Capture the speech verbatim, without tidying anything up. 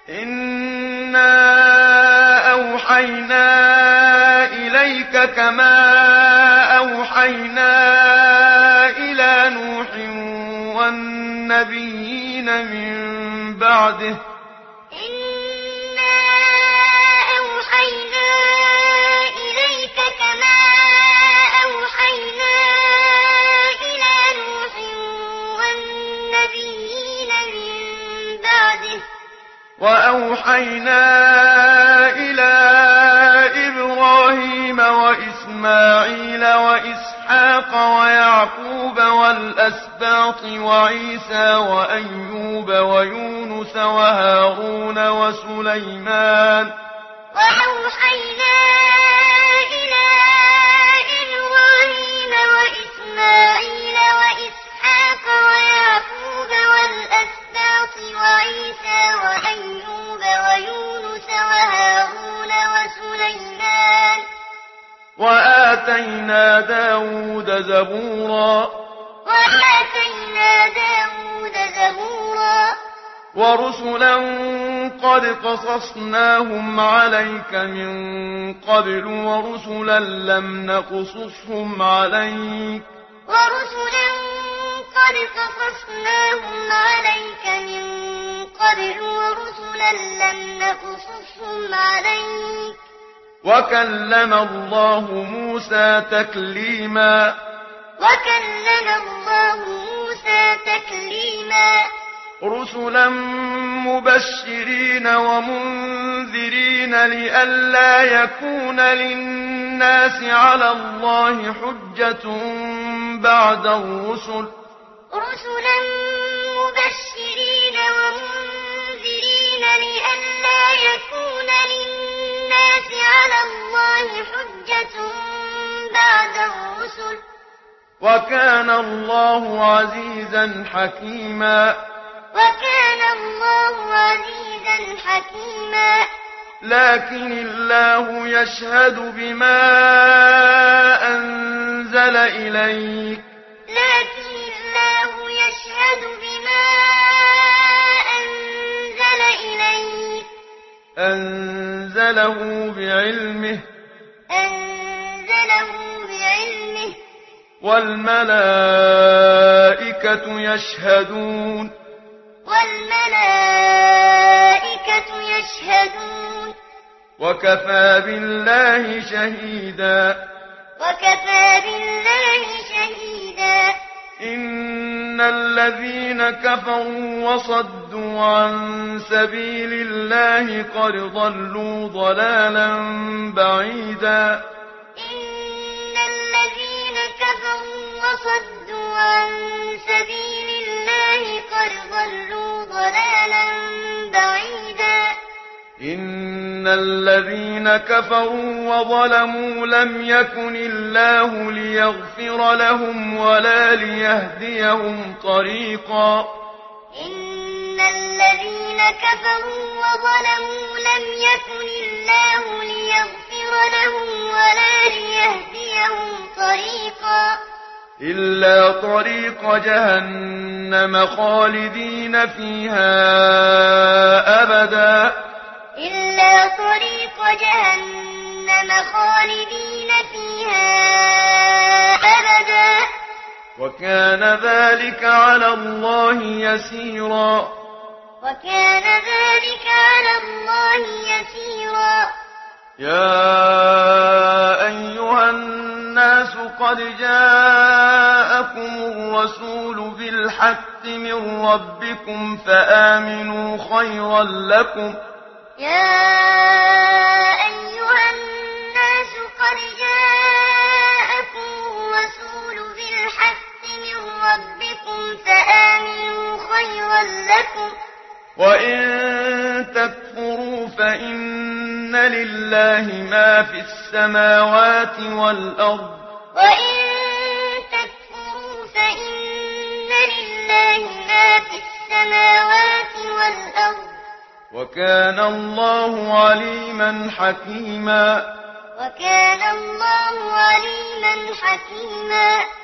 إنا أوحينا إليك كما أوحينا إلى نوح والنبيين من بعده إنا أوحينا إليك كما أوحينا إلى نوح والنبيين من بعده وأوحينا إلى إبراهيم وإسماعيل وإسحاق ويعقوب والأسباط وعيسى وأيوب ويونس وهارون وسليمان وأوحينا إلى إبراهيم وإسماعيل وإسحاق ويعقوب والأسباط وعيسى وأيوب ويونس وهارون وسليمان وآتينا داود زبورا وآتينا داود زبورا ورسلا قد قصصناهم عليك من قبل ورسلا لم نقصصهم عليك ورسلا قد قصصناهم عليك من قبل ورسلا لم نقصصهم عليك وكلم الله موسى تكليما وكلم الله موسى تكليما رسلا مبشرين ومنذرين لئلا يكون للناس على الله حجة بعد الرسل رسلا مبشرين ومنذرين لئلا يكون للناس على الله حجة بعد الرسل وكان الله عزيزا حكيما وكان الله عزيزا حكيما لكن الله يشهد بما أنزل إليك لكن الله يشهد بما أنزل إليك أنزله بعلمه أنزله بعلمه والملائكة يشهدون والملائكة يشهدون وكفى بالله شهيدا وكفى بالله شهيدا إن الذين كفروا وصدوا عن سبيل الله قد ضلوا ضلالا بعيدا إن الذين كفروا وصدوا عن سبيل الله قد ضلوا ضلالا بعيدا إن الذين كفروا وظلموا لم يكن الله ليغفر لهم ولا ليهديهم طريقا إن الذين كفروا وظلموا لم يكن الله ليغفر لهم ولا ليهديهم طريقا إلا طريق جهنم خالدين فيها أبدا إلا طريق جهنم خالدين فيها أبدا وكان ذلك على الله يسيرا وكان ذلك على الله يسيرا يا أيها الناس قد جاءكم الرسول بالحق من ربكم فآمنوا خيرا لكم يا أيها الناس قد جاءكم الرسول بالحق من ربكم فآمنوا خيرا لكم وإن تكفروا فإن لله ما في السماوات والأرض وإن تكفروا فإن لله ما في السماوات والأرض وكان الله عليما حكيما وكان الله عليما حكيما